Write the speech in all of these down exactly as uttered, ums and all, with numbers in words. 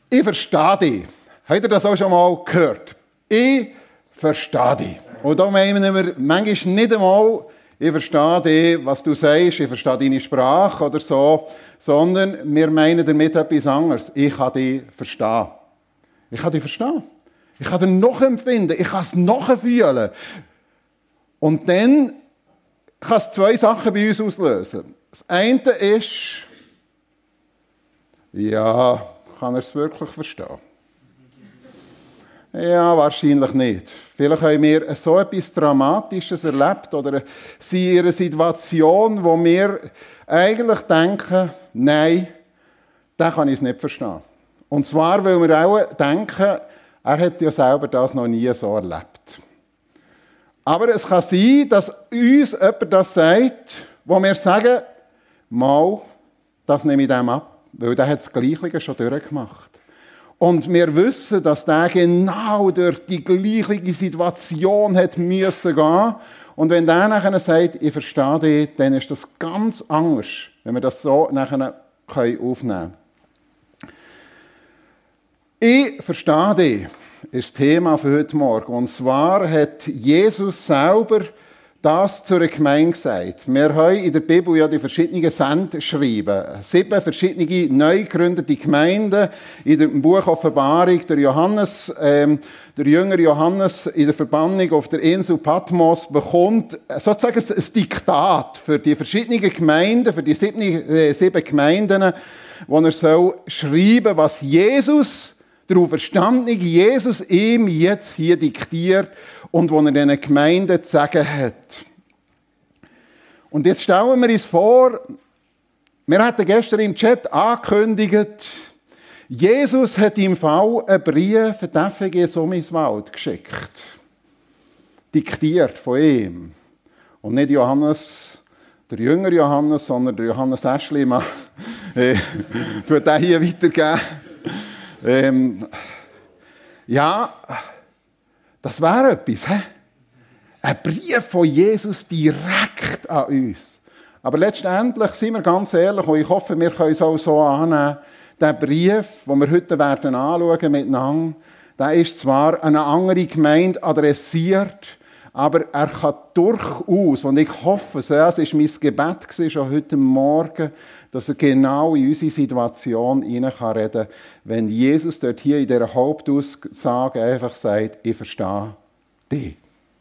Ich verstehe dich. Habt ihr das auch schon mal gehört? Ich verstehe dich. Und da meinen wir manchmal nicht einmal, ich verstehe dich, was du sagst, ich verstehe deine Sprache oder so, sondern wir meinen damit etwas anderes. Ich kann dich verstehen. Ich kann dich verstehen. Ich kann dich nachempfinden. Ich kann es nachfühlen. Und dann kann es zwei Sachen bei uns auslösen. Das eine ist, ja, kann er es wirklich verstehen? Ja, wahrscheinlich nicht. Vielleicht haben wir so etwas Dramatisches erlebt oder sind in einer Situation, wo wir eigentlich denken, nein, den kann ich es nicht verstehen. Und zwar, weil wir auch denken, er hat ja selber das noch nie so erlebt. Aber es kann sein, dass uns jemand das sagt, wo wir sagen, mal, das nehme ich dem ab, weil der hat das Gleiche schon durchgemacht. Und wir wissen, dass der genau durch die gleiche Situation hat müssen gehen. Und wenn der nachher sagt, ich verstehe dich, dann ist das ganz anders, wenn wir das so nachher aufnehmen können. Ich verstehe dich, ist das Thema für heute Morgen. Und zwar hat Jesus selber das zur Gemeinde gesagt. Wir haben in der Bibel ja die verschiedenen Sendschreiben. Sieben verschiedene neu gegründete Gemeinden. In dem Buch Offenbarung, der Johannes, ähm, der jüngere Johannes in der Verbannung auf der Insel Patmos bekommt sozusagen ein Diktat für die verschiedenen Gemeinden, für die sieben, äh, sieben Gemeinden, wo er soll schreiben, was Jesus, der auferstandene Jesus, ihm jetzt hier diktiert und was er diesen Gemeinden zu sagen hat. Und jetzt stellen wir uns vor, wir hatten gestern im Chat angekündigt, Jesus hat im Fall einen Brief für die F G Summiswald geschickt. Diktiert von ihm. Und nicht Johannes, der jüngere Johannes, sondern der Johannes Eschlimann. äh, tut den hier weitergeben. Ähm, ja, das wäre etwas, he? Ein Brief von Jesus direkt an uns. Aber letztendlich, sind wir ganz ehrlich, und ich hoffe, wir können es auch so annehmen, der Brief, den wir heute werden anschauen miteinander, der ist zwar an eine andere Gemeinde adressiert, aber er kann durchaus, und ich hoffe, so, es war mein Gebet schon heute Morgen, dass er genau in unsere Situation hinein kann reden, wenn Jesus dort hier in dieser Hauptaussage einfach sagt, ich verstehe dich.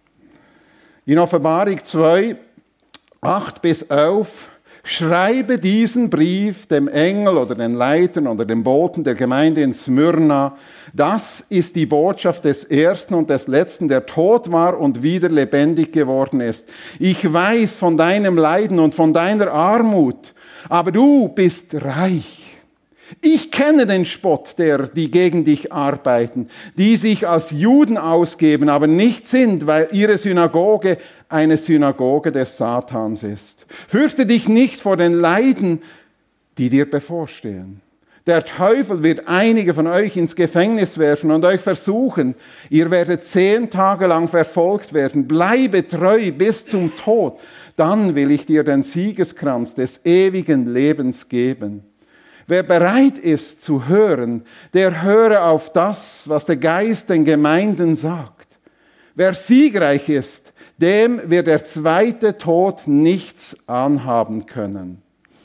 In Offenbarung zwei, acht bis elf, schreibe diesen Brief dem Engel oder den Leitern oder dem Boten der Gemeinde in Smyrna. Das ist die Botschaft des Ersten und des Letzten, der tot war und wieder lebendig geworden ist. Ich weiß von deinem Leiden und von deiner Armut, aber du bist reich. Ich kenne den Spott der, die gegen dich arbeiten, die sich als Juden ausgeben, aber nicht sind, weil ihre Synagoge eine Synagoge des Satans ist. Fürchte dich nicht vor den Leiden, die dir bevorstehen. Der Teufel wird einige von euch ins Gefängnis werfen und euch versuchen. Ihr werdet zehn Tage lang verfolgt werden. Bleibe treu bis zum Tod. Dann will ich dir den Siegeskranz des ewigen Lebens geben. Wer bereit ist zu hören, der höre auf das, was der Geist den Gemeinden sagt. Wer siegreich ist, dem wird der zweite Tod nichts anhaben können.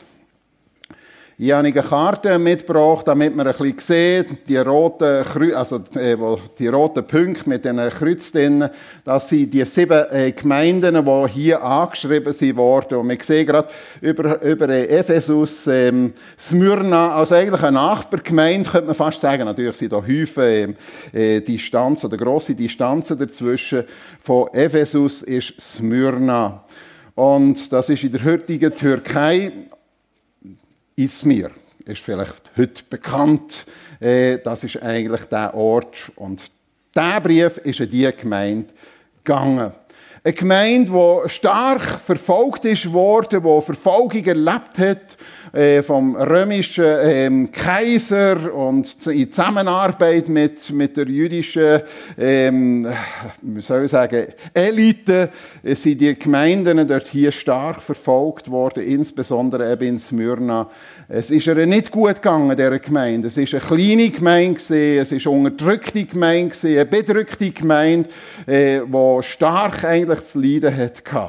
Ich habe eine Karte mitgebracht, damit man ein bisschen sieht, die roten, also die roten Punkte mit den Kreuzen drin, das sind die sieben Gemeinden, die hier angeschrieben sind worden. Und wir sehen gerade über, über Ephesus, ähm, Smyrna, also eigentlich eine Nachbargemeinde, könnte man fast sagen. Natürlich sind da Häufen äh, Distanzen oder grosse Distanzen dazwischen. Von Ephesus ist Smyrna. Und das ist in der heutigen Türkei. Izmir ist vielleicht heute bekannt. Das ist eigentlich der Ort. Und dieser Brief ist an diese Gemeinde gegangen. Eine Gemeinde, die stark verfolgt ist worden, die Verfolgung erlebt hat äh, vom römischen ähm, Kaiser und in Zusammenarbeit mit, mit der jüdischen, ähm, wie soll ich sagen, Elite, äh, sind die Gemeinden dort hier stark verfolgt worden, insbesondere eben in Smyrna. Es ist ihr nicht gut gegangen, dieser Gemeinde. Es war eine kleine Gemeinde, es war eine unterdrückte Gemeinde, eine bedrückte Gemeinde, die stark eigentlich zu leiden hatte.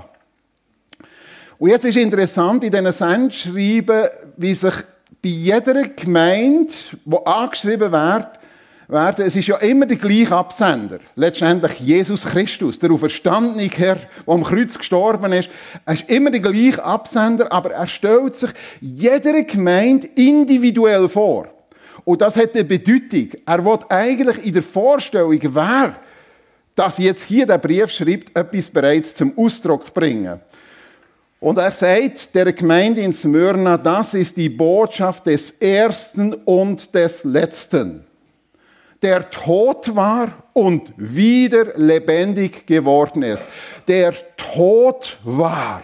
Und jetzt ist interessant, in diesen Sendschreiben, wie sich bei jeder Gemeinde, die angeschrieben wird, werden, es ist ja immer der gleiche Absender. Letztendlich Jesus Christus, der auferstandene Herr, der am Kreuz gestorben ist. Er ist immer der gleiche Absender, aber er stellt sich jeder Gemeinde individuell vor. Und das hat eine Bedeutung. Er will eigentlich in der Vorstellung, wer das jetzt hier der Brief schreibt, etwas bereits zum Ausdruck bringen. Und er sagt der Gemeinde in Smyrna, das ist die Botschaft des Ersten und des Letzten, der tot war und wieder lebendig geworden ist. Der tot war.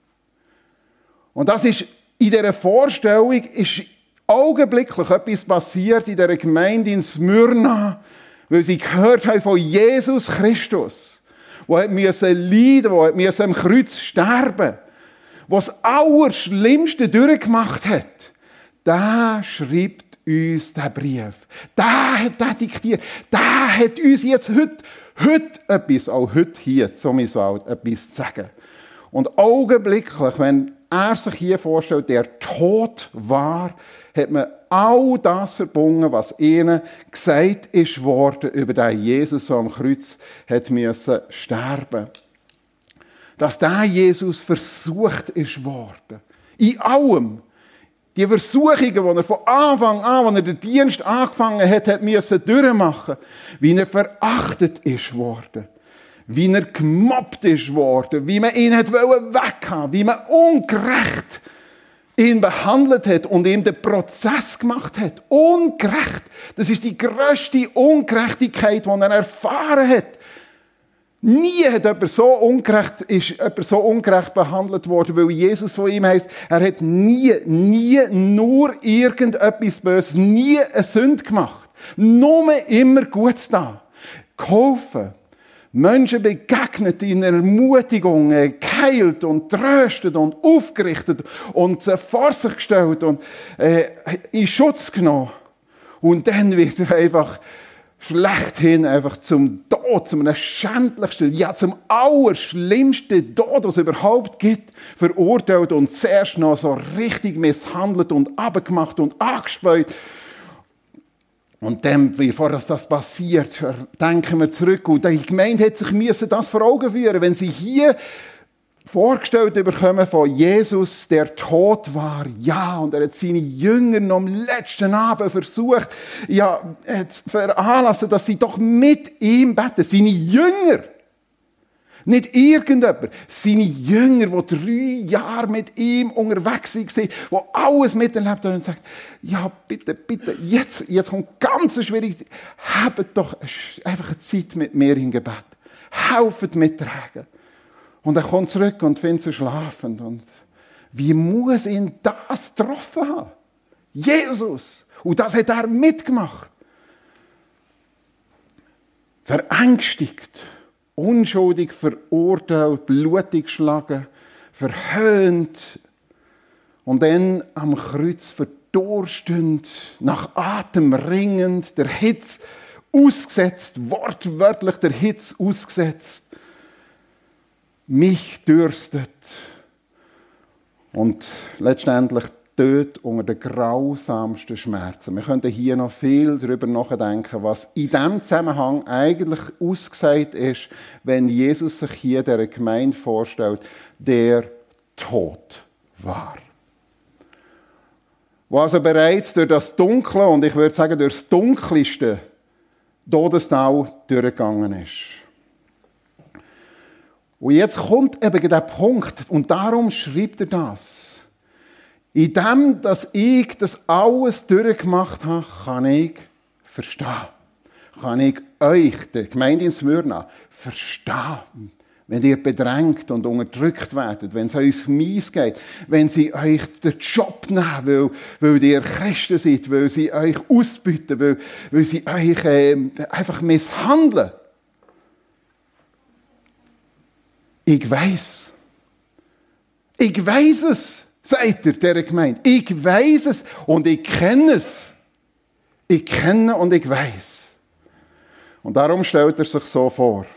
Und das ist, in dieser Vorstellung ist augenblicklich etwas passiert in der Gemeinde in Smyrna, weil sie gehört haben von Jesus Christus, der musste leiden, der am Kreuz sterben, der das Allerschlimmste durchgemacht hat. Der schreibt uns den Brief. Der hat den diktiert. Der hat uns jetzt heute, heute etwas, auch heute hier, zum Beispiel etwas zu sagen. Und augenblicklich, wenn er sich hier vorstellt, der tot war, hat man all das verbunden, was ihnen gesagt ist worden über den Jesus, der am Kreuz hat müssen sterben. Dass der Jesus versucht ist worden. In allem. Die Versuchungen, die er von Anfang an, als er den Dienst angefangen hat, hat müssen durchmachen, wie er verachtet ist worden, wie er gemobbt ist worden, wie man ihn hat weghaben, wie man ungerecht ihn behandelt hat und ihm den Prozess gemacht hat. Ungerecht. Das ist die grösste Ungerechtigkeit, die er erfahren hat. Nie hat jemand so ungerecht, ist jemand so ungerecht behandelt worden, weil Jesus von ihm heisst, er hat nie, nie nur irgendetwas Böses, nie eine Sünde gemacht. Nur immer Gutes da. Geholfen. Menschen begegnet in Ermutigungen, geheilt und tröstet und aufgerichtet und sie vor sich gestellt und äh, in Schutz genommen. Und dann wird er einfach schlechthin einfach zum Tod, zum schändlichsten, ja zum allerschlimmsten Tod, was es überhaupt gibt, verurteilt und zuerst noch so richtig misshandelt und abgemacht und angespäut. Und dann, bevor das passiert, denken wir zurück. Und die Gemeinde hat sich müssen das vor Augen führen, wenn sie hier vorgestellt bekommen von Jesus, der tot war. Ja, und er hat seine Jünger noch am letzten Abend versucht, ja, zu veranlassen, dass sie doch mit ihm beten. Seine Jünger. Nicht irgendjemand. Seine Jünger, die drei Jahre mit ihm unterwegs waren, die alles miterlebt haben und sagen, ja, bitte, bitte, jetzt, jetzt kommt ganz schwierig. Habt doch einfach eine Zeit mit mir im Gebet. Helft mittragen. Und er kommt zurück und findet sie schlafend. Und wie muss ihn das getroffen haben? Jesus. Und das hat er mitgemacht. Verängstigt, unschuldig verurteilt, blutig geschlagen, verhöhnt. Und dann am Kreuz verdurstend, nach Atem ringend, der Hitze ausgesetzt, wortwörtlich der Hitze ausgesetzt. Mich dürstet und letztendlich dort unter den grausamsten Schmerzen. Wir könnten hier noch viel darüber nachdenken, was in diesem Zusammenhang eigentlich ausgesagt ist, wenn Jesus sich hier der Gemeinde vorstellt, der tot war. Wo also bereits durch das Dunkle, und ich würde sagen durch das dunkelste Todestal durchgegangen ist. Und jetzt kommt eben der Punkt, und darum schreibt er das. In dem, dass ich das alles durchgemacht habe, kann ich verstehen. Kann ich euch, die Gemeinde in Smyrna, verstehen. Wenn ihr bedrängt und unterdrückt werdet, wenn es euch mies geht, wenn sie euch den Job nehmen, weil, weil ihr Christen seid, weil sie euch ausbeuten, weil, weil sie euch äh, einfach misshandeln. Ich weiß. Ich weiß es. sagt er dieser Gemeinde. Ich weiss es und ich kenne es. Ich kenne und ich weiss. Und darum stellt er sich so vor.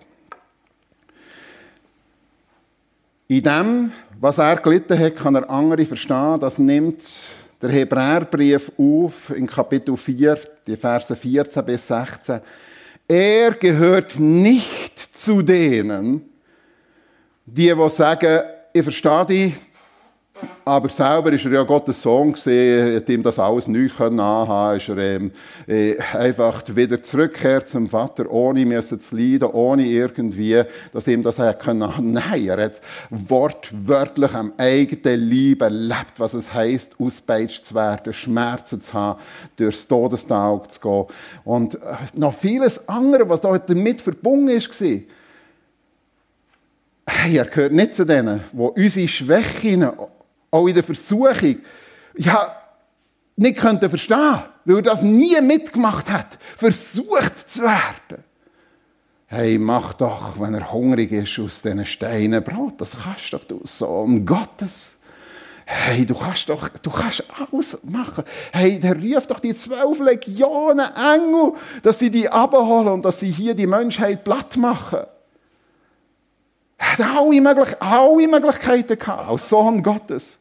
In dem, was er gelitten hat, kann er andere verstehen. Das nimmt der Hebräerbrief auf in Kapitel vier, die Verse vierzehn bis sechzehn. Er gehört nicht zu denen, die, die sagen, ich verstehe dich, aber selber ist er ja Gottes Sohn gewesen, hat ihm das alles neu anhaben, ist er ähm, äh, einfach wieder zurückgekehrt zum Vater, ohne müssen zu leiden, ohne irgendwie, dass ihm das er können. Nein, er hat wortwörtlich am eigenen Leib erlebt, was es heisst, ausgepeitscht zu werden, Schmerzen zu haben, durchs Todestal zu gehen. Und äh, noch vieles andere, was da damit verbunden war. Hey, er gehört nicht zu denen, die unsere Schwächen auch in der Versuchung ja, nicht könnten verstehen, weil er das nie mitgemacht hat, versucht zu werden. Hey, mach doch, wenn er hungrig ist, aus diesen Steinen Brot. Das kannst doch du, Sohn Gottes. Hey, du kannst doch, du kannst alles machen. Hey, der ruft doch die zwölf Legionen Engel, dass sie die abholen und dass sie hier die Menschheit platt machen. Er hat alle, möglich, alle Möglichkeiten gehabt, als Sohn Gottes.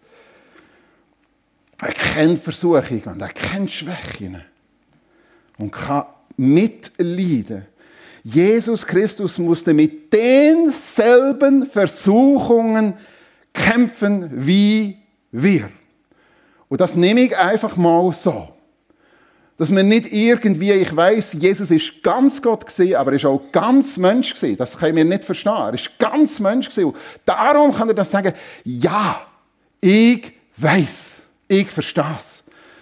Er kennt Versuchungen und er kennt Schwächen. Und kann mitleiden. Jesus Christus musste mit denselben Versuchungen kämpfen wie wir. Und das nehme ich einfach mal so. Dass man nicht irgendwie, ich weiss, Jesus ist ganz Gott gewesen, aber er ist auch ganz Mensch gewesen. Das können wir nicht verstehen. Er ist ganz Mensch gewesen. Und darum kann er das sagen, ja, ich weiss, ich verstehe es.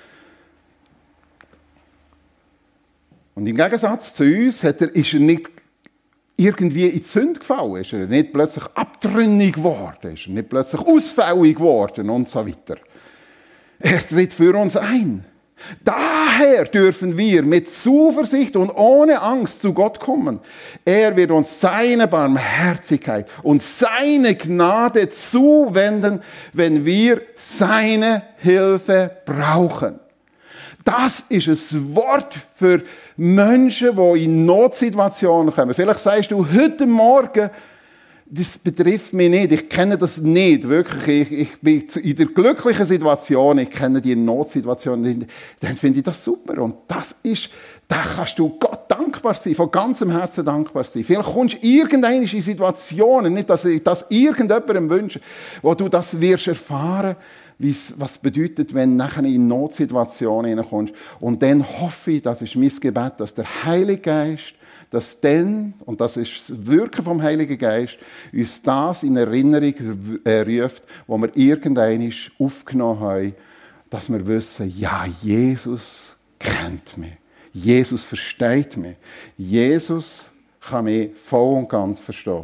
Und im Gegensatz zu uns hat er, ist er nicht irgendwie in die Sünde gefallen, ist er nicht plötzlich abtrünnig geworden, ist er nicht plötzlich ausfällig geworden und so weiter. Er tritt für uns ein. Daher dürfen wir mit Zuversicht und ohne Angst zu Gott kommen. Er wird uns seine Barmherzigkeit und seine Gnade zuwenden, wenn wir seine Hilfe brauchen. Das ist ein Wort für Menschen, die in Notsituationen kommen. Vielleicht sagst du heute Morgen, das betrifft mich nicht, ich kenne das nicht, wirklich. Ich, ich bin in der glücklichen Situation, ich kenne die Notsituation, dann finde ich das super. Und das ist, da kannst du Gott dankbar sein, von ganzem Herzen dankbar sein. Vielleicht kommst du irgendwann in Situationen, nicht, dass ich das irgendjemandem wünsche, wo du das wirst erfahren, was bedeutet, wenn du nachher in Notsituationen hineinkommst. Und dann hoffe ich, das ist mein Gebet, dass der Heilige Geist, dass dann, und das ist das Wirken vom Heiligen Geist, uns das in Erinnerung ruft, wo wir irgendwann aufgenommen haben, dass wir wissen, ja, Jesus kennt mich. Jesus versteht mich. Jesus kann mich voll und ganz verstehen.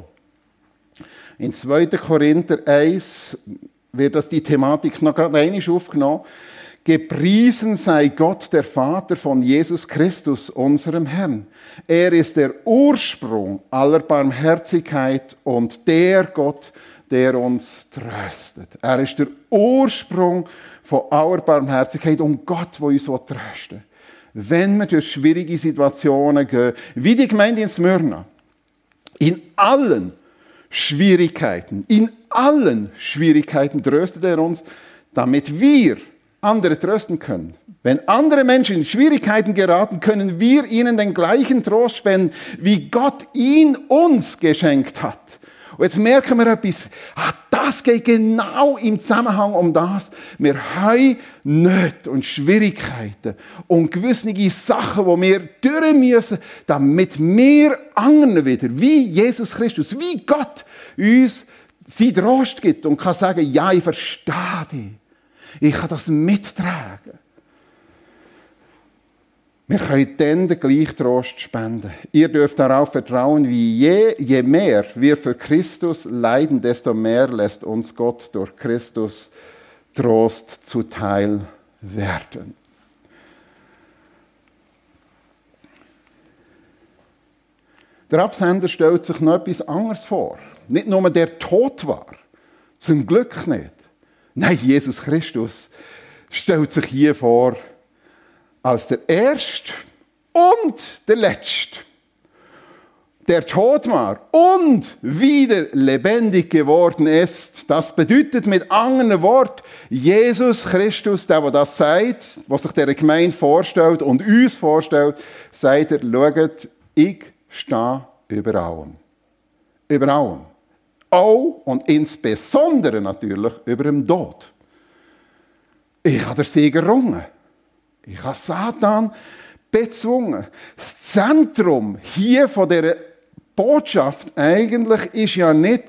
In zweiter Korinther eins wird das die Thematik noch gerade einmal aufgenommen. Gepriesen sei Gott, der Vater von Jesus Christus, unserem Herrn. Er ist der Ursprung aller Barmherzigkeit und der Gott, der uns tröstet. Er ist der Ursprung von aller Barmherzigkeit und Gott, der uns trösten will. Wenn wir durch schwierige Situationen gehen, wie die Gemeinde in Smyrna, in allen Schwierigkeiten, in allen Schwierigkeiten tröstet er uns, damit wir andere trösten können. Wenn andere Menschen in Schwierigkeiten geraten, können wir ihnen den gleichen Trost spenden, wie Gott ihn uns geschenkt hat. Und jetzt merken wir etwas, ah, das geht genau im Zusammenhang um das. Wir haben Nöte und Schwierigkeiten und gewisse Sachen, die wir durch müssen, damit wir anderen wieder, wie Jesus Christus, wie Gott uns seinen Trost gibt und kann sagen, ja, ich verstehe dich. Ich kann das mittragen. Wir können dann den gleichen Trost spenden. Ihr dürft darauf vertrauen, wie je, je mehr wir für Christus leiden, desto mehr lässt uns Gott durch Christus Trost zuteil werden. Der Absender stellt sich noch etwas anderes vor. Nicht nur der tot war, zum Glück nicht, Nein, Jesus Christus stellt sich hier vor als der Erste und der Letzte, der tot war und wieder lebendig geworden ist. Das bedeutet mit anderen Worten, Jesus Christus, der, der das sagt, was sich der Gemeinde vorstellt und uns vorstellt, sagt er, schaut, ich stehe über allem. Über allem. Auch und insbesondere natürlich über dem Tod. Ich habe den Sieg errungen. Ich habe Satan bezwungen. Das Zentrum hier von dieser Botschaft eigentlich ist ja nicht,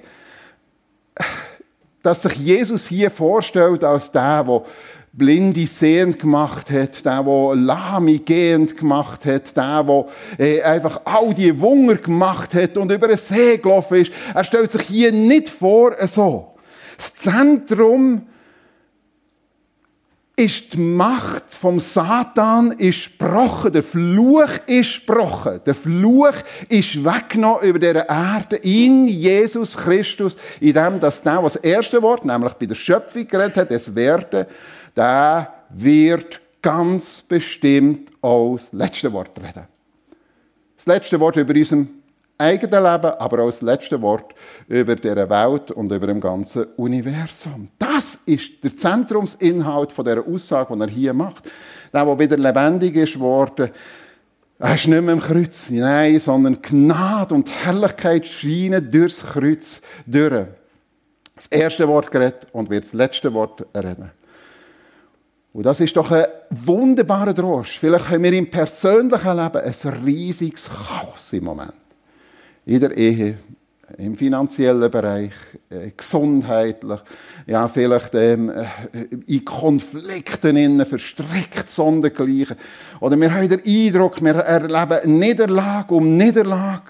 dass sich Jesus hier vorstellt als der, der Blinde sehend gemacht hat, der, der Lahme gehend gemacht hat, der, der äh, einfach all die Wunder gemacht hat und über den See gelaufen ist. Er stellt sich hier nicht vor so. Das Zentrum ist die Macht vom Satan ist gebrochen. Der Fluch ist gebrochen. Der Fluch ist weggenommen über dieser Erde in Jesus Christus, in dem, dass der, was das erste Wort, nämlich bei der Schöpfung geredet hat, das Werden, der wird ganz bestimmt auch das letzte Wort reden. Das letzte Wort über unserem eigenen Leben, aber auch das letzte Wort über diese Welt und über dem ganzen Universum. Das ist der Zentrumsinhalt von dieser Aussage, die er hier macht. Der, der wieder lebendig ist worden, er ist nicht mehr im Kreuz, nein, sondern Gnade und Herrlichkeit scheinen durchs Kreuz durch. Das erste Wort geredet und wird das letzte Wort reden. Und das ist doch ein wunderbarer Trost. Vielleicht haben wir im persönlichen Leben ein riesiges Chaos im Moment. In der Ehe, im finanziellen Bereich, äh, gesundheitlich, ja, vielleicht ähm, in Konflikten innen verstrickt, sondergleichen. Oder wir haben den Eindruck, wir erleben Niederlage um Niederlage.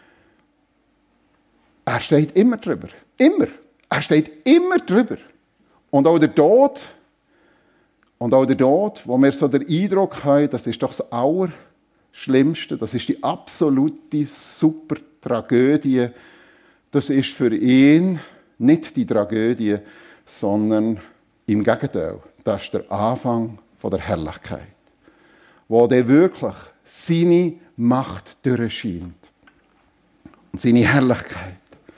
Er steht immer drüber. Immer. Er steht immer drüber. Und auch der Tod, und auch der Tod, wo wir so den Eindruck haben, das ist doch das Allerschlimmste, das ist die absolute super Tragödie, das ist für ihn nicht die Tragödie, sondern im Gegenteil, das ist der Anfang von der Herrlichkeit, wo der wirklich seine Macht durchscheint und seine Herrlichkeit.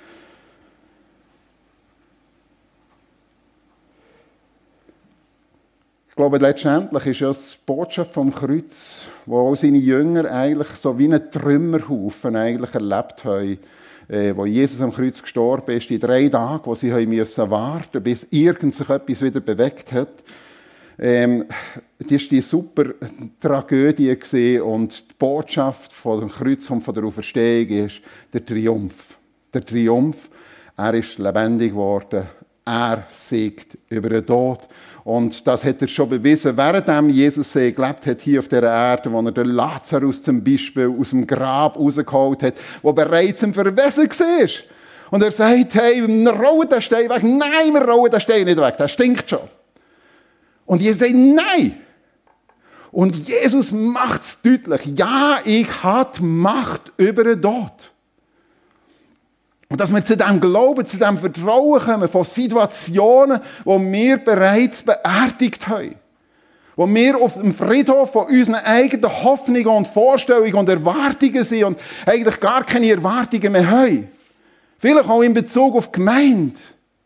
Ich glaube, letztendlich ist ja die Botschaft vom Kreuz, wo auch seine Jünger eigentlich so wie einen Trümmerhaufen eigentlich erlebt haben, äh, wo Jesus am Kreuz gestorben ist, die drei Tage, wo sie haben müssen warten, bis irgend sich etwas wieder bewegt hat. Ähm, das war die super Tragödie gewesen, und die Botschaft vom Kreuz und von der Auferstehung ist der Triumph. Der Triumph, er ist lebendig geworden, er siegt über den Tod. Und das hat er schon bewiesen, während Jesus gelebt hat, hier auf dieser Erde, wo er den Lazarus zum Beispiel aus dem Grab rausgeholt hat, der bereits im Verwesen war. Und er sagt, hey, wir rollen den Stein weg. Nein, wir rollen den Stein nicht weg, der stinkt schon. Und Jesus sagt, nein. Und Jesus macht es deutlich. Ja, ich habe Macht über den Tod. Und dass wir zu dem Glauben, zu dem Vertrauen kommen von Situationen, die wir bereits beerdigt haben. Wo wir auf dem Friedhof von unseren eigenen Hoffnungen und Vorstellungen und Erwartungen sind und eigentlich gar keine Erwartungen mehr haben. Vielleicht auch in Bezug auf die Gemeinde.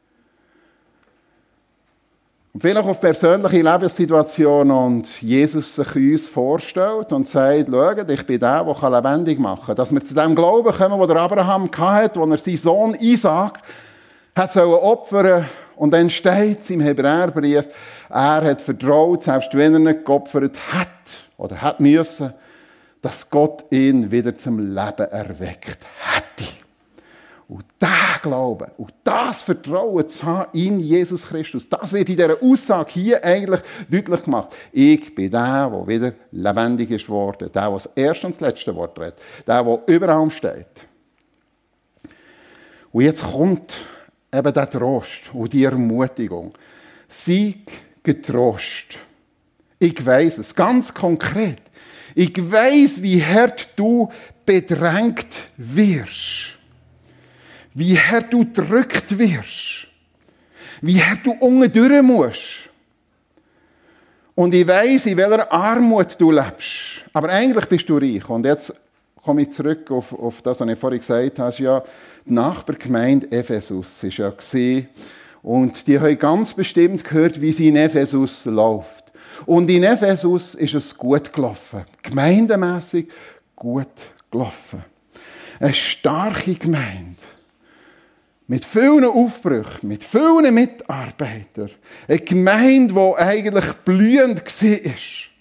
Und vielleicht auf persönliche Lebenssituationen und Jesus sich uns vorstellt und sagt, schaut, ich bin der, der lebendig machen kann. Dass wir zu dem Glauben kommen, den Abraham hatte, wo er seinen Sohn Isaac hat opfern. Und dann steht es im Hebräerbrief, er hat vertraut, selbst wenn er nicht geopfert hat oder hat müssen, dass Gott ihn wieder zum Leben erweckt hätte. Und der Glaube und das Vertrauen zu haben in Jesus Christus, das wird in dieser Aussage hier eigentlich deutlich gemacht. Ich bin der, der wieder lebendig ist worden, der, der das erste und das letzte Wort redet, der, der über allem steht. Und jetzt kommt eben der Trost und die Ermutigung. Sieg getrost. Ich weiss es, ganz konkret. Ich weiss, wie hart du bedrängt wirst. Wie hart du gedrückt wirst. wie hart du unten durch musst. Und ich weiss, in welcher Armut du lebst. Aber eigentlich bist du reich. Und jetzt komme ich zurück auf, auf das, was ich vorhin gesagt habe. Ja, die Nachbargemeinde Ephesus war ja gesehen. Und die haben ganz bestimmt gehört, wie sie in Ephesus läuft. Und in Ephesus ist es gut gelaufen. Gemeindemässig gut gelaufen. Eine starke Gemeinde. Mit vielen Aufbrüchen, mit vielen Mitarbeitern. Eine Gemeinde, die eigentlich blühend war.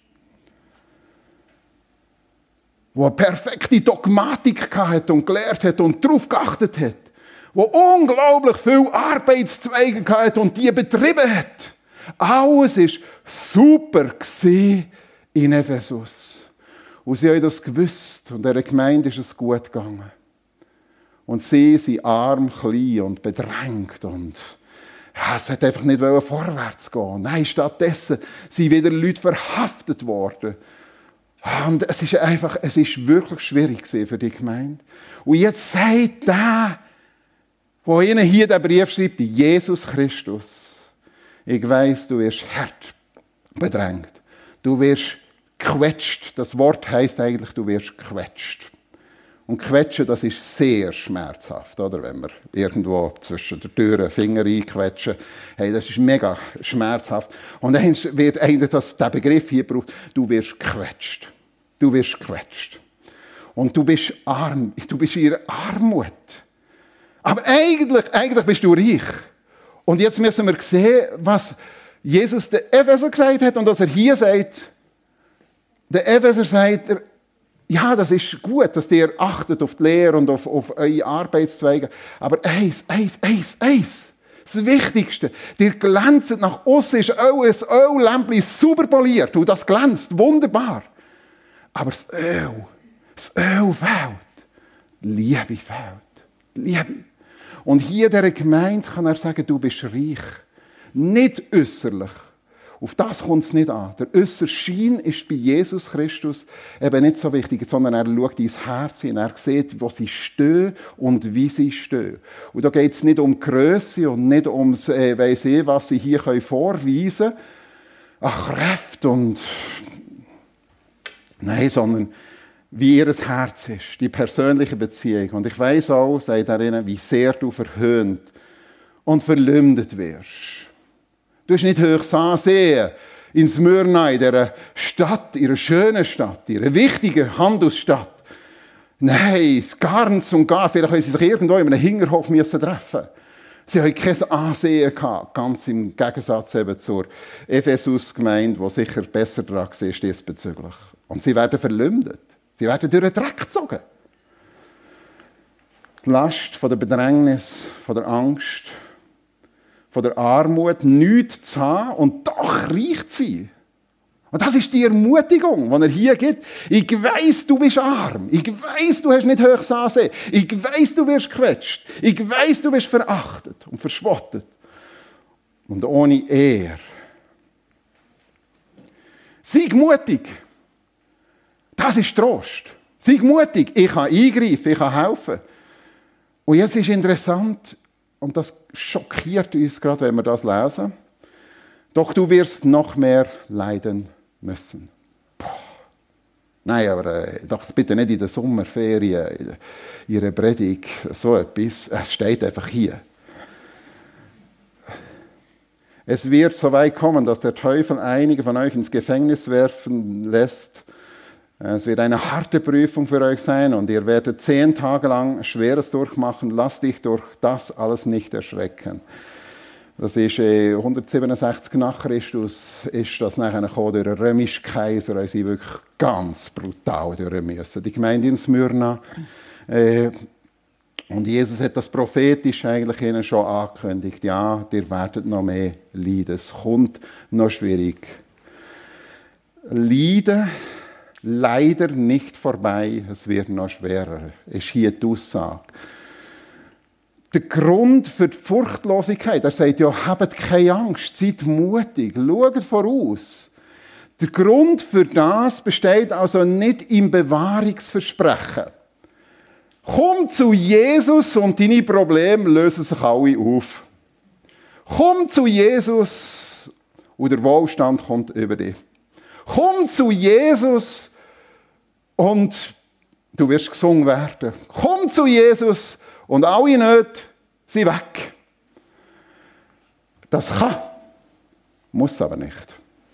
Die eine perfekte Dogmatik hatte und gelehrt hat und darauf geachtet hat. Die unglaublich viele Arbeitszweige hatte und die betrieben hat. Alles war super in Ephesus. Und sie haben das gewusst. Und dieser Gemeinde ist es gut gegangen. Und sie sind arm, klein und bedrängt. Und ja, es hat einfach nicht vorwärts gehen. Nein, stattdessen sind wieder Leute verhaftet worden. Und es ist einfach, es ist wirklich schwierig für die Gemeinde. Und jetzt sagt der, der ihnen hier den Brief schreibt, Jesus Christus, ich weiss, du wirst hart bedrängt. Du wirst gequetscht. Das Wort heisst eigentlich, du wirst gequetscht. Und quetschen, das ist sehr schmerzhaft, oder? Wenn wir irgendwo zwischen den Türen Finger einquetschen, hey, das ist mega schmerzhaft. Und dann wird eigentlich das, der Begriff hier gebraucht, du wirst gequetscht. Du wirst gequetscht. Und du bist arm, du bist in ihrer Armut. Aber eigentlich, eigentlich bist du reich. Und jetzt müssen wir sehen, was Jesus den Epheser gesagt hat und was er hier sagt. Der Epheser sagt, er, ja, das ist gut, dass ihr achtet auf die Lehre und auf, auf eure Arbeitszweige. Aber eins, eins, eins, eins. Das Wichtigste. Ihr glänzt nach außen, ist euer Öllämpchen sauber poliert. Und das glänzt wunderbar. Aber das Öl, das Öl fehlt. Liebe fehlt. Liebe. Und hier in dieser Gemeinde kann er sagen, du bist reich. Nicht äußerlich. Auf das kommt es nicht an. Der äußere Schein ist bei Jesus Christus eben nicht so wichtig, sondern er schaut ins Herz hin. Er sieht, wo sie stehen und wie sie stehen. Und da geht es nicht um Grösse und nicht um, äh, weiss ich, was sie hier vorweisen können. Ach, Kräfte und... Nein, sondern wie ihr Herz ist, die persönliche Beziehung. Und ich weiss auch, sagt er ihnen, wie sehr du verhöhnt und verleumdet wirst. Du hast nicht höchst ansehen in Smyrna, in dieser Stadt, in einer schönen Stadt, in einer wichtigen Handelsstadt. Nein, ganz und gar. Vielleicht haben sie sich irgendwo in einem Hinterhof müssen treffen. Sie haben kein Ansehen gehabt, ganz im Gegensatz eben zur Ephesus-Gemeinde, die sicher besser dran war diesbezüglich. Und sie werden verleumdet. Sie werden durch den Dreck gezogen. Die Last von der Bedrängnis, von der Angst, von der Armut, nichts zu haben und doch reich zu sein. Und das ist die Ermutigung, die er hier gibt. Ich weiss, du bist arm. Ich weiss, du hast nicht höchstes Ansehen. Ich weiss, du wirst gequetscht. Ich weiss, du wirst verachtet und verspottet. Und ohne Ehre. Sei mutig. Das ist Trost. Sei mutig. Ich kann eingreifen, ich kann helfen. Und jetzt ist interessant, und das schockiert uns gerade, wenn wir das lesen. Doch du wirst noch mehr leiden müssen. Boah. Nein, aber äh, doch bitte nicht in der Sommerferien, in ihrer Predigt, so etwas. Es steht einfach hier. Es wird so weit kommen, dass der Teufel einige von euch ins Gefängnis werfen lässt. Es wird eine harte Prüfung für euch sein und ihr werdet zehn Tage lang Schweres durchmachen. Lasst dich durch das alles nicht erschrecken. Das ist äh, hundertsiebenundsechzig nach Christus ist das nachher gekommen durch den römischen Kaiser, weil sie wirklich ganz brutal durch müssen. Die Gemeinde in Smyrna. Äh, und Jesus hat das prophetisch eigentlich ihnen schon angekündigt. Ja, ihr werdet noch mehr leiden. Es kommt noch schwierig. Leiden leider nicht vorbei, es wird noch schwerer, ist hier die Aussage. Der Grund für die Furchtlosigkeit, er sagt ja, habt keine Angst, seid mutig, schaut voraus. Der Grund für das besteht also nicht im Bewahrungsversprechen. Komm zu Jesus und deine Probleme lösen sich alle auf. Komm zu Jesus und der Wohlstand kommt über dich. Komm zu Jesus und du wirst gesungen werden. Komm zu Jesus und alle Nöte sind weg. Das kann, muss aber nicht.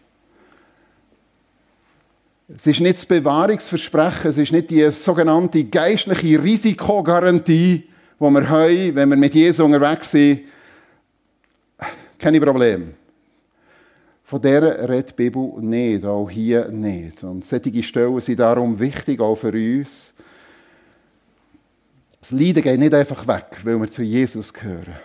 Es ist nicht das Bewahrungsversprechen, es ist nicht die sogenannte geistliche Risikogarantie, die wir haben, wenn wir mit Jesus unterwegs sind. Keine Probleme. Von der redet die Bibel nicht, auch hier nicht. Und solche Stellen sind darum wichtig, auch für uns. Das Leiden geht nicht einfach weg, weil wir zu Jesus gehören.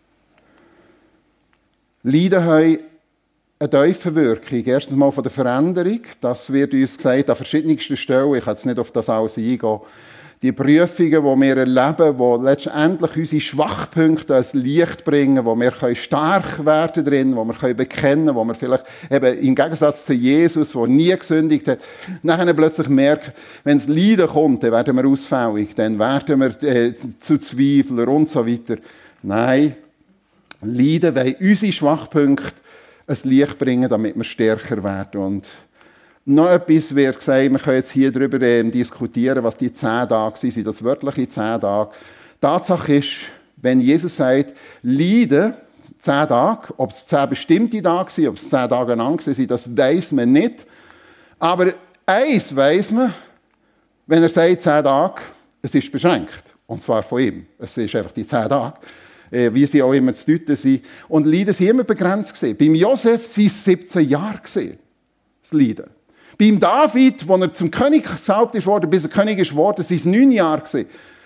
Leiden haben eine tiefe Wirkung. Erstens mal von der Veränderung. Das wird uns gesagt an verschiedensten Stellen. Ich kann jetzt nicht auf das alles eingehen. Die Prüfungen, die wir erleben, die letztendlich unsere Schwachpunkte als Licht bringen, wo wir stark werden drin, wo wir bekennen können, wo wir vielleicht eben im Gegensatz zu Jesus, der nie gesündigt hat, nachher plötzlich merken, wenn das Leiden kommt, dann werden wir ausfällig, dann werden wir äh, zu Zweifler und so weiter. Nein, Leiden wollen unsere Schwachpunkte ein Licht bringen, damit wir stärker werden. Und noch etwas wird gesagt, wir können jetzt hier darüber ähm, diskutieren, was die zehn Tage sind, das wörtliche zehn Tage. Tatsache ist, wenn Jesus sagt, Leiden, zehn Tage, ob es zehn bestimmte Tage sind, ob es zehn Tage lang sind, das weiss man nicht. Aber eins weiss man, wenn er sagt zehn Tage, es ist beschränkt. Und zwar von ihm. Es ist einfach die zehn Tage, äh, wie sie auch immer zu deuten sind. Und Leiden sind immer begrenzt gewesen. Beim Josef waren es siebzehn Jahre gewesen, das Leiden. Beim David, als er zum König gesalbt ist worden, bis er König ist worden, waren es neun Jahre gewesen.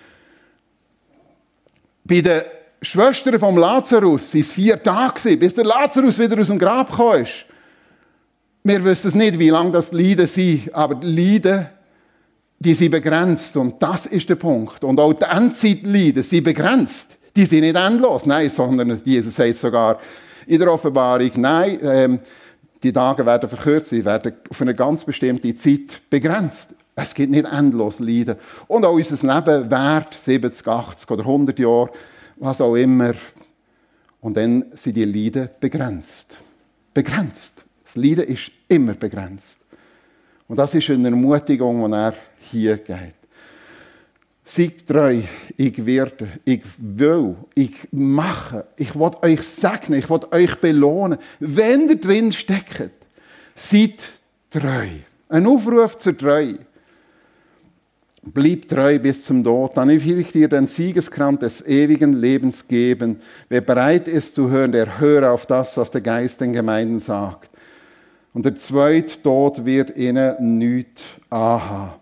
Bei den Schwestern vom Lazarus waren es vier Tage gewesen, bis der Lazarus wieder aus dem Grab gekommen ist. Wir wissen nicht, wie lange das Leiden sind, aber die Leiden, die sind begrenzt. Und das ist der Punkt. Und auch die Endzeitleiden sind begrenzt. Die sind nicht endlos. Nein, sondern Jesus sagt sogar in der Offenbarung, nein, ähm, die Tage werden verkürzt, sie werden auf eine ganz bestimmte Zeit begrenzt. Es gibt nicht endlos Leiden. Und auch unser Leben währt siebzig, achtzig oder hundert Jahre, was auch immer. Und dann sind die Leiden begrenzt. Begrenzt. Das Leiden ist immer begrenzt. Und das ist eine Ermutigung, die er hier geht. Seid treu, ich werde, ich will, ich mache, ich will euch segnen, ich will euch belohnen. Wenn ihr drin steckt, seid treu. Ein Aufruf zur Treue. Bleib treu bis zum Tod, dann will ich dir den Siegeskranz des ewigen Lebens geben. Wer bereit ist zu hören, der höre auf das, was der Geist den Gemeinden sagt. Und der zweite Tod wird ihnen nichts anhaben.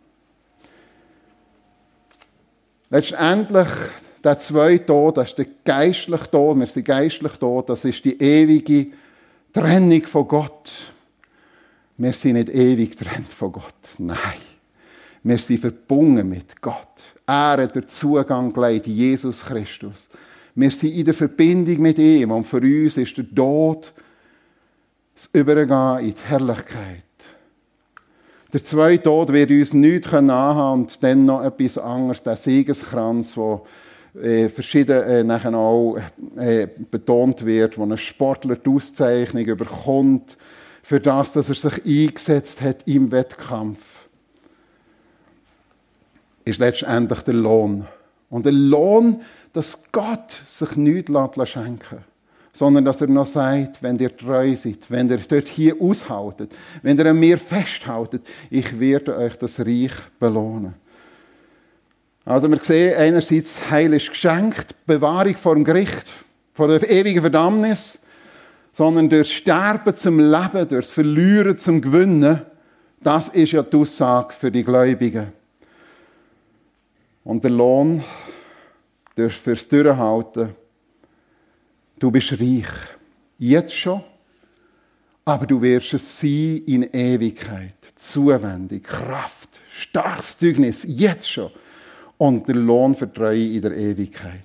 Letztendlich, der zweite Tod, das ist der geistliche Tod, wir sind geistlich tot, das ist die ewige Trennung von Gott. Wir sind nicht ewig getrennt von Gott, nein. Wir sind verbunden mit Gott. Er hat den Zugang gelegt, Jesus Christus. Wir sind in der Verbindung mit ihm und für uns ist der Tod das Übergehen in die Herrlichkeit. Der zweite Tod wird uns nichts anhaben und dann noch etwas anderes, der Siegeskranz, der äh, verschieden äh, nachher auch äh, betont wird, wo ein Sportler die Auszeichnung bekommt, für das, dass er sich eingesetzt hat im Wettkampf, ist letztendlich der Lohn. Und der Lohn, dass Gott sich nichts schenken lässt, sondern dass er noch sagt, wenn ihr treu seid, wenn ihr dort hier aushaltet, wenn ihr an mir festhaltet, ich werde euch das Reich belohnen. Also wir sehen, einerseits Heil ist geschenkt, Bewahrung vor dem Gericht, vor der ewigen Verdammnis, sondern durch Sterben zum Leben, durch das Verlieren zum Gewinnen, das ist ja die Aussage für die Gläubigen. Und der Lohn durch fürs Durchhalten, du bist reich, jetzt schon, aber du wirst es sein in Ewigkeit. Zuwendung, Kraft, starkes Zeugnis, jetzt schon. Und der Lohn für Treue in der Ewigkeit.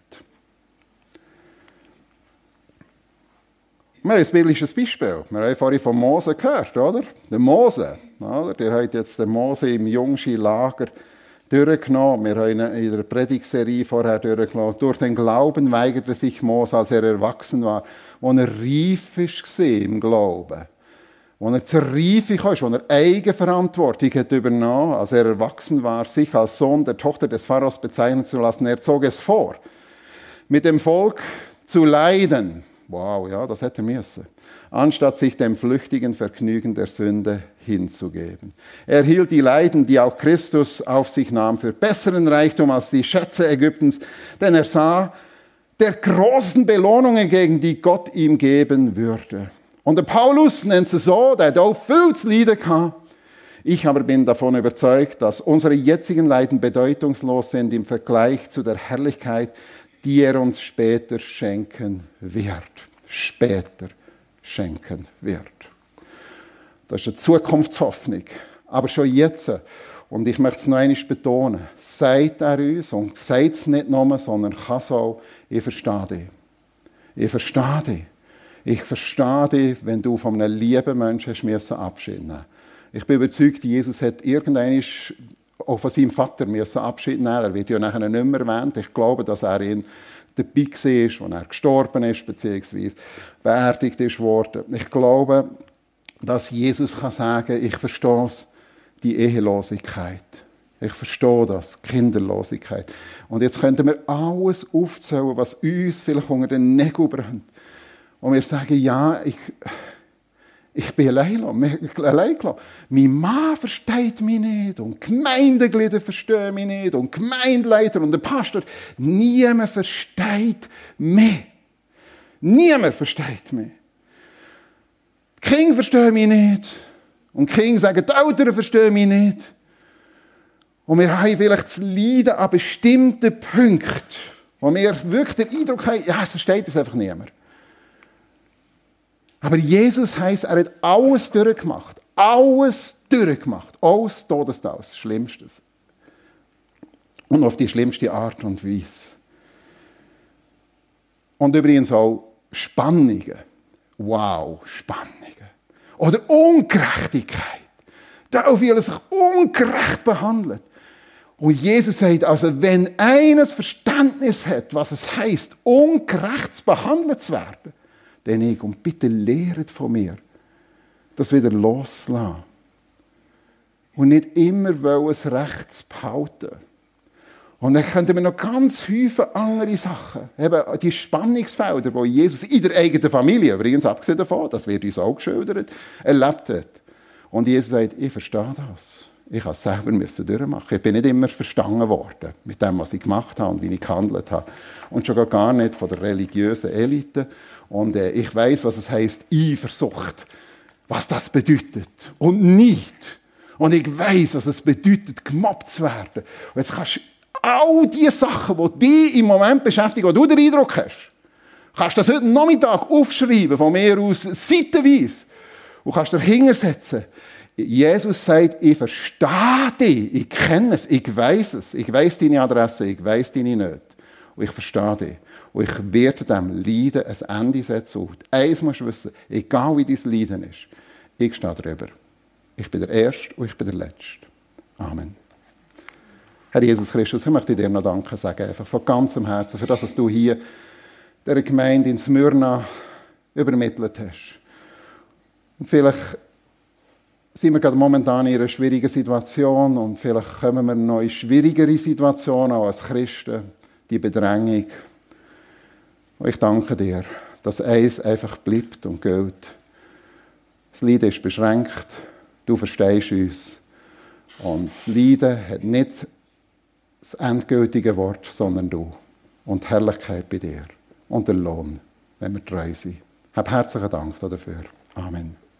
Wir haben ein biblisches Beispiel. Wir haben vorhin von Mose gehört, oder? Der Mose, oder? Der hat jetzt den Mose im Jungschi-Lager durchgenommen. Wir haben in der Predigtserie vorher durchgenommen. Durch den Glauben weigerte sich Mose, als er erwachsen war, wo er reif war im Glauben. Wo er zur Reife kam, wo er Eigenverantwortung hat übernommen, als er erwachsen war, sich als Sohn der Tochter des Pharaos bezeichnen zu lassen. Er zog es vor, mit dem Volk zu leiden. Wow, ja, das hätte er müssen. Anstatt sich dem flüchtigen Vergnügen der Sünde hinzugeben. Er hielt die Leiden, die auch Christus auf sich nahm, für besseren Reichtum als die Schätze Ägyptens, denn er sah der großen Belohnungen entgegen, die Gott ihm geben würde. Und der Paulus nennt es so, der hat auch viel zu leiden gehabt. Ich aber bin davon überzeugt, dass unsere jetzigen Leiden bedeutungslos sind im Vergleich zu der Herrlichkeit, die er uns später schenken wird. Später schenken wird. Das ist eine Zukunftshoffnung. Aber schon jetzt, und ich möchte es noch einmal betonen, sagt er uns, und sagt es nicht nur, sondern kann es auch, ich verstehe dich. Ich verstehe dich. Ich verstehe dich, wenn du von einem lieben Menschen hast Abschied nehmen. Ich bin überzeugt, Jesus hat irgendwann auch von seinem Vater Abschied nehmen. Er wird ja nachher nicht mehr erwähnt. Ich glaube, dass er ihn dabei war, als er gestorben ist, beziehungsweise beerdigt ist worden. Ich glaube, dass Jesus kann sagen, ich verstehe die Ehelosigkeit. Ich verstehe das, Kinderlosigkeit. Und jetzt könnten wir alles aufzählen, was uns vielleicht unter den Nägeln brennt. Und wir sagen, ja, ich, ich bin allein gelassen. Mein Mann versteht mich nicht und die Gemeindeglieder verstehen mich nicht und die Gemeindeleiter und der Pastor. Niemand versteht mich. Niemand versteht mich. Die Kinder verstehen mich nicht. Und die Kinder sagen, die Eltern verstehen mich nicht. Und wir haben vielleicht zu leiden an bestimmten Punkten, wo wir wirklich den Eindruck haben, ja, es versteht uns einfach niemand. Aber Jesus heisst, er hat alles durchgemacht. Alles durchgemacht. Alles Todestal, das Schlimmste. Und auf die schlimmste Art und Weise. Und übrigens auch Spannungen. Wow, Spannungen. Oder Ungerechtigkeit. Da fühlt er sich ungerecht behandelt. Und Jesus sagt, also wenn einer das Verständnis hat, was es heisst, ungerecht behandelt zu werden, dann ich, und bitte lehret von mir, das wieder loszulassen. Und nicht immer wollen, es Recht zu behalten. Und dann könnten wir noch ganz viele andere Sachen, eben die Spannungsfelder, die Jesus in der eigenen Familie, übrigens abgesehen davon, das wird uns auch geschildert, erlebt hat. Und Jesus sagt, ich verstehe das. Ich musste es selber durchmachen. Ich bin nicht immer verstanden worden mit dem, was ich gemacht habe und wie ich gehandelt habe. Und schon gar nicht von der religiösen Elite. Und äh, ich weiss, was es heisst, Eifersucht. Was das bedeutet. Und nicht. Und ich weiss, was es bedeutet, gemobbt zu werden. Und jetzt kannst du all die Sachen, die dich im Moment beschäftigen, wo du den Eindruck hast, kannst du das heute Nachmittag aufschreiben, von mir aus seitenweise. Und kannst dahinter setzen. Jesus sagt, ich verstehe dich, ich kenne es, ich weiss es, ich weiss deine Adresse, ich weiss deine Nöte. Und ich verstehe dich. Und ich werde dem Leiden ein Ende setzen. Und eins musst du wissen, egal wie dein Leiden ist, ich stehe drüber. Ich bin der Erste und ich bin der Letzte. Amen. Herr Jesus Christus, ich möchte dir noch Danke sagen, einfach von ganzem Herzen, für das, was du hier der Gemeinde in Smyrna übermittelt hast. Und vielleicht sind wir gerade momentan in einer schwierigen Situation und vielleicht kommen wir noch in schwierigere Situationen auch als Christen, die Bedrängung. Und ich danke dir, dass eins einfach bleibt und gilt. Das Leiden ist beschränkt, du verstehst uns. Und das Leiden hat nicht das endgültige Wort, sondern du. Und die Herrlichkeit bei dir. Und der Lohn, wenn wir treu sind. Hab herzlichen Dank dafür. Amen.